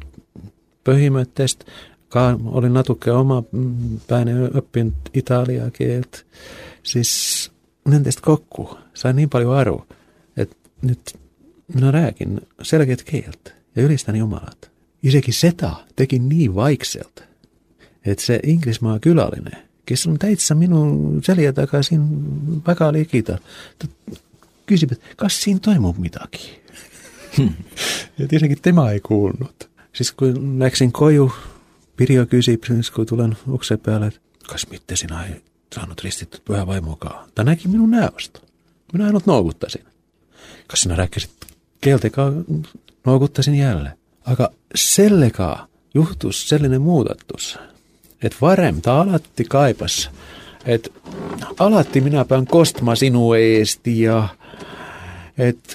põhimõttest, ka olin natuke oma päine õppinud italia keelt. Siis nendest kokku sain niin paljon aru, että nyt minä räägin selkeät keelt ja ylistän Jumalat. Isegi seda tegin nii vaikselt, että se Inglismaa külallinen, kes on täitsa minun selja taga siin väga ligida, ta küsib, et kas siin toimub midagi. Et isegi tema ei kuulnud. Siis kui läksin koju, Pirjo küsib, siis kui tulen ukse peale, et kas mitte sina ei saanud ristitud pühavaimuga. Ta nägi minun näosta. Minä ainult nooguttasin. Kas sinä rääkisid keeltega? Nooguttasin jälle. Aga sellega juhtus selline muudatus, että varem ta alati kaibas, että alati minä pean kostma sinu eest ja että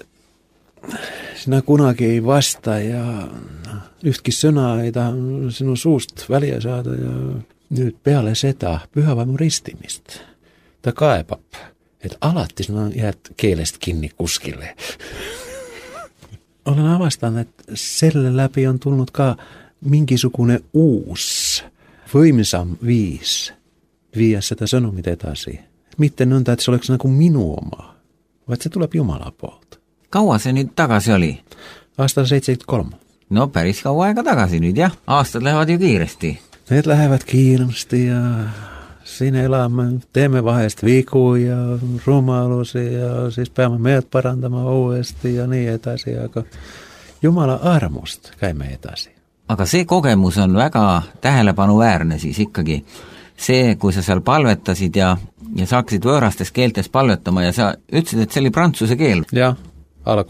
sinä kunagi ei vasta ja ühtki sõna ei taha sinu suust välja saada ja nüüd peale seda pühavaimu ristimist ta kaebab, että alati sinä jääd keelest kinni kuskille. Olen avastanud, että selle läbi on tulnud ka mingisugune uus, võimsam viis viia seda sõnumit edasi. Mitte nõnda, että se oleks nagu minu oma, vaid see tuleb Jumala poolt. Kaua see nüüd tagasi oli? Aastal 73. No päris kaua aega tagasi nüüd jah, aastad lähevad ju kiiresti. Need lähevad kiiresti ja siin elame, teeme vahest vigu ja rumalusi ja siis peame meelt parandama uuesti ja nii edasi, aga Jumala armust käime edasi. Aga see kogemus on väga tähelepanuväärne siis ikkagi. See, kui sa seal palvetasid ja saaksid võõrastes keeltes palvetama ja sa ütlesid, et see oli prantsuse keel. Jah, alguses.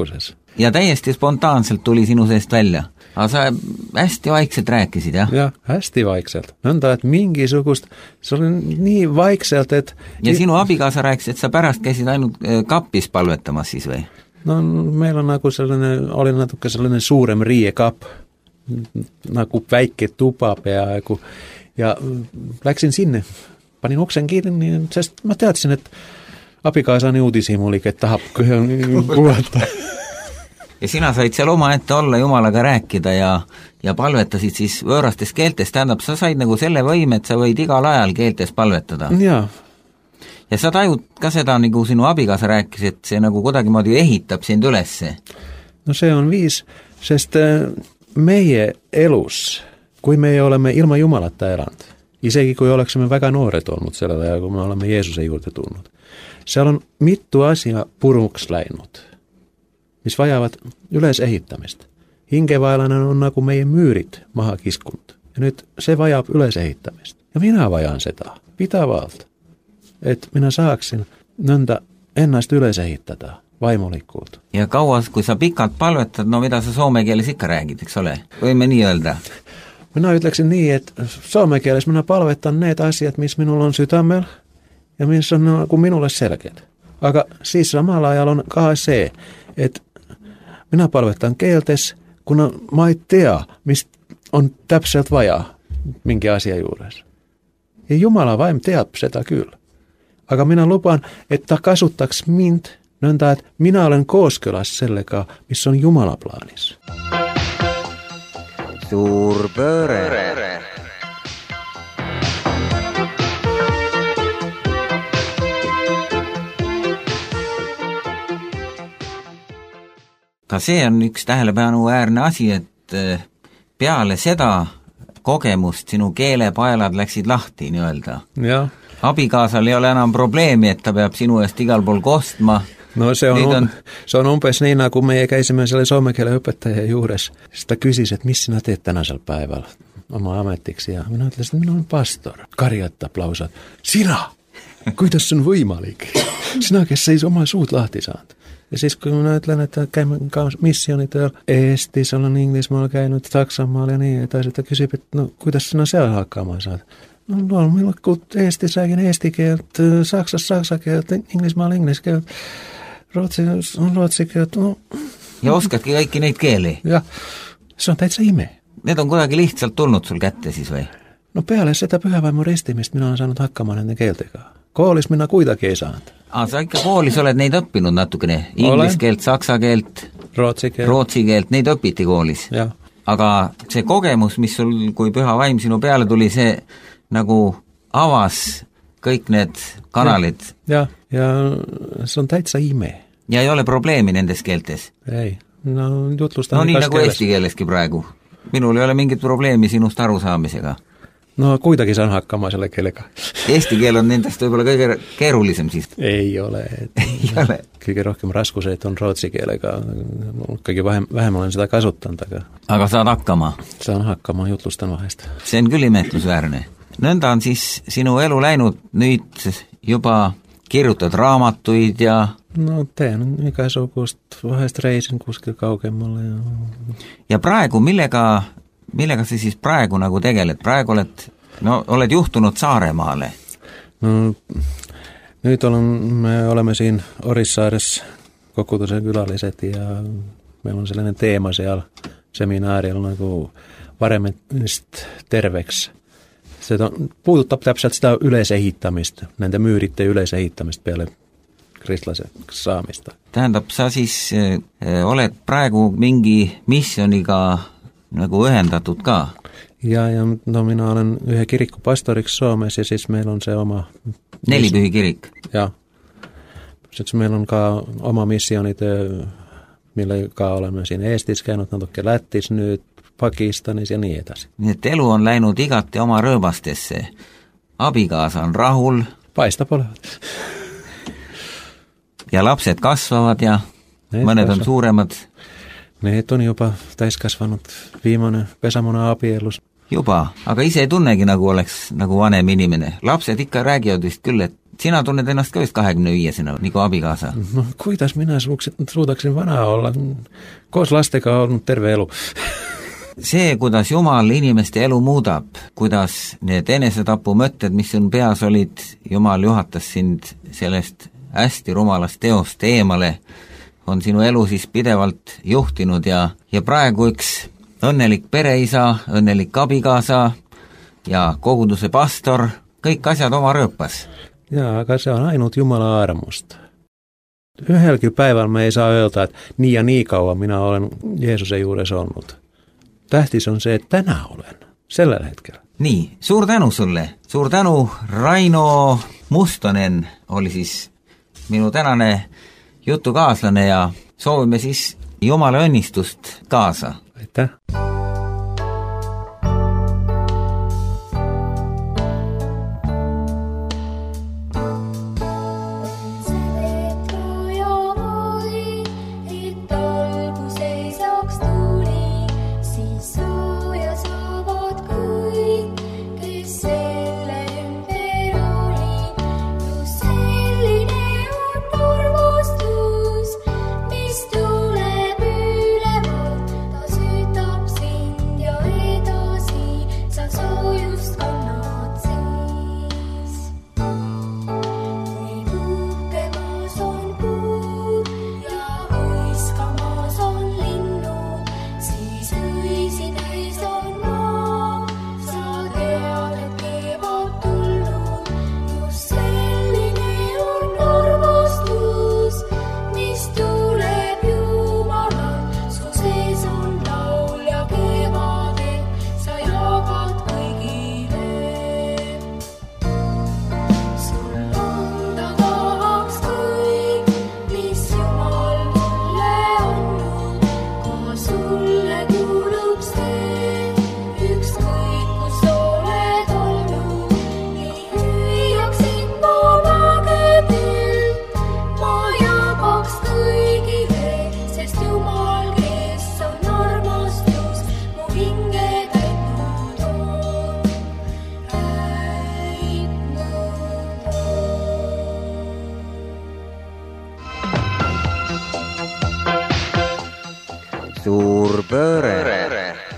Ja täiesti spontaanselt tuli sinu seest välja. Aga sa hästi vaikselt rääkisid, jah? Jah, hästi vaikselt. Nõnda, et mingisugust, see oli nii vaikselt, et... Ja sinu abikaasa rääkis, et sa pärast käisid ainult kappis palvetamas siis või? No meil on nagu selline, oli natuke selline suurem riiekapp, nagu väike tuba peaaegu, ja läksin sinne, panin uksen kinni, sest ma teadsin, et abikaasa on uudishimulik, et tahab kuulata. Ja sina said seal omaette olla, Jumalaga rääkida ja palvetasid siis võõrastes keeltes, tähendab, sa said nagu selle võime, et sa võid igal ajal keeltes palvetada. Jaa. Ja sa tajud ka seda, nagu sinu abikaasa rääkis, et see nagu kuidagimoodi ehitab sind ülesse. No see on viis, sest meie elus, kui me oleme ilma Jumalata elanud, isegi kui oleksime väga noored olnud sellel ajal, kui me oleme Jeesuse juurde tulnud, seal on mitu asia puruks läinud, mis vajavad üles ehitamist. Hingevaelane on nagu meie müürid maha kiskunud. Ja nüüd see vajab üles ehitamist. Ja mina vajan seda pidavalt, et mina saaksin nõnda ennast üles ehitada vaimulikult. Ja kauas, kui sa pikalt palvetad, no mida sa soome keeles ikka räägid, eks ole? Võime nii öelda? Mina ütleksin nii, et soome keeles mina palvetan need asjad, mis minul on südamel ja mis on nagu minule selged. Aga siis samal ajal on ka see, et mina palvetan keeltes, kuna ma ei tea, mis on täpselt vaja mingi asia juures. Ja Jumala vaim teab seda küll. Aga mina luban, et ta kasutaks mind nõnda, et mina olen kooskõlas sellega, mis on Jumala plaanis. Suur pööre. Ka see on üks tähelepanuväärne asi, et peale seda kogemust sinu keelepaelad läksid lahti nii-öelda. Ja. Abikaasal ei ole enam probleemi, et ta peab sinu eest igal pool kostma. No see on umbes nii, nagu meie käisime selle soome keele õpetaja juures. Siis ta küsis, et mis sina teed tänasel päeval oma ametiks ja mina ütlesin, et mina olen pastor. Karjatab lausa, sina, kuidas see on võimalik? Sina, kes ei oma suud lahti saanud. Ja siis kui ma ütlen, et käime ka missioonitööl Eestis, olen Inglismaal käinud, Saksamaal ja nii edasi, ta küsib, et no kuidas sina seal hakkama saad? No loomulikult Eestis räägin eesti keelt, Saksas saksa keelt, Inglismaal inglise keelt, Rootsi keelt, no... Ja oskadki kõiki neid keeli? Jah, see on täitsa ime. Need on kuidagi lihtsalt tulnud sul kätte siis või? No peale seda pühävaimu ristimist mina olen saanud hakkama nende keeltega. Koolis mina kuidagi ei saanud. Sa ikka koolis oled neid õppinud natukene? Inglis keelt, saksa keelt, rootsi keelt, neid õpiti koolis? Ja. Aga see kogemus, mis sul, kui püha vaim sinu peale tuli, see nagu avas kõik need kanalid? Ja see on täitsa ime. Ja ei ole probleemi nendes keeltes? Ei, no jutlustan... No nii nagu eesti keeleski praegu. Minul ei ole mingit probleemi sinust arusaamisega. No kuidagi saan hakkama selle keelega. Eesti keel on nendest võib-olla kõige keerulisem siis? Ei ole. Ei ole. Kõige rohkem raskuseid on rootsi keelega. Kõige vähem olen seda kasutanud, aga saad hakkama? Saan hakkama, jutlustan vahest. See on küll imetlusväärne. Nõnda on siis sinu elu läinud, nüüd juba kirjutad raamatuid ja... No teen igasugust, vahest reisin kuskil kaugemale ja praegu, millega sa siis praegu nagu tegeled? Praegu oled juhtunud Saaremaale? No nüüd me oleme siin Orissaares koguduse külalised ja meil on selline teema seal seminaaril nagu varemist terveks. Seda puudutab täpselt seda ülesehitamist, nende müürite ülesehitamist peale kristlase saamista. Tähendab, sa siis oled praegu mingi missiooniga nagu ühendatud ka? Ja no mina olen ühe kiriku pastoriks Soomes ja siis meil on see oma... Nelipühi kirik? Jah. Siis meil on ka oma missioonitöö, millega oleme siin Eestis käinud, natuke Lätis nüüd, Pakistanis ja nii edasi. Nii et elu on läinud igati oma rõõbastesse. Abikaasa on rahul. Paistab olevat. Ja lapsed kasvavad ja mõned on suuremad. Need on juba täiskasvanud, viimane pesamuna abielus. Juba, aga ise ei tunnegi nagu oleks nagu vanem inimene. Lapsed ikka räägivad vist küll, et sina tunned ennast ka vist 25-sena, nagu abikaasa? No kuidas mina suudaksin vana olla? Koos lastega olnud terve elu. See, kuidas Jumal inimeste elu muudab, kuidas need enesetapumõtted, mis sun peas olid, Jumal juhatas sind sellest hästi rumalast teost eemale, on sinu elu siis pidevalt juhtinud ja praegu üks õnnelik pereisa, õnnelik abikaasa ja koguduse pastor, kõik asjad oma rööpas. Jaa, aga see on ainult Jumala armust. Ühelgi päeval me ei saa öelda, et nii ja nii kaua mina olen Jeesuse juures olnud. Tähtis on see, et täna olen, sellel hetkel. Nii, suur tänu sulle, suur tänu, Raino Mustonen oli siis minu tänane jutukaaslane ja soovime siis Jumala õnnistust kaasa. Aitäh! Suur pööre.